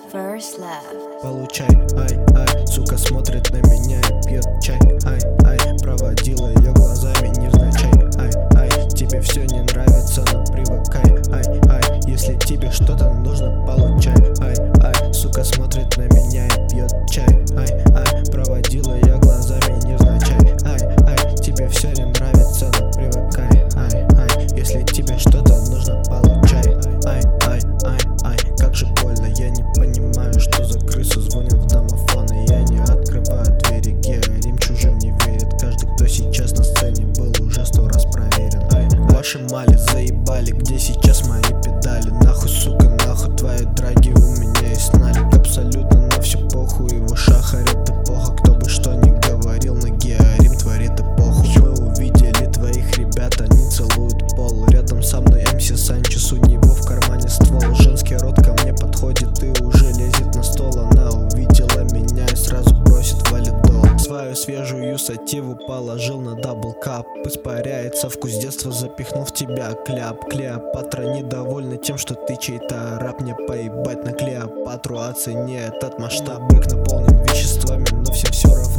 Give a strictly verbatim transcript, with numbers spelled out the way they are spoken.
First love. Получай, ай, ай, сука смотрит на меня и пьет чай. Ай, ай, проводила ее глазами невзначай. Ай, ай, тебе все не нравится, но привыкай. Ай, ай, если тебе что-то нужно, получай. Ай, ай, сука смотрит на меня и пьет чай. Ай, ай, проводила ее глазами невзначай. Ай, ай, тебе все не нравится, но привыкай. Ай, ай, если тебе что-то нужно, получай. Ай, ай, ай, ай, как же больно, я не понимаю, что за крыса звонит в домофон, и я не открываю двери. Георим чужим не верит, каждый, кто сейчас на сцене, был уже сто раз проверен. Ай, ваши мали заебали, где сейчас мои педали? Нахуй, сука, нахуй твои драги, у меня есть налик. Абсолютно на все похуй, его шахарит эпоха. Кто бы что ни говорил, но Георим творит эпоху. Мы увидели твоих ребят, они целуют пол. Рядом со мной эм си Санчес, у него в кармане ствол. Женский рот ко мне подходит и уже лезет на стол. Она увидела меня и сразу бросит валидол. Свою свежую сативу положил на даблкап. Испаряется вкус детства, запихнул в тебя кляп. Клеопатра недовольна тем, что ты чей-то раб. Мне поебать на Клеопатру, оцени этот масштаб. Бык наполнен веществами, но всем все равно.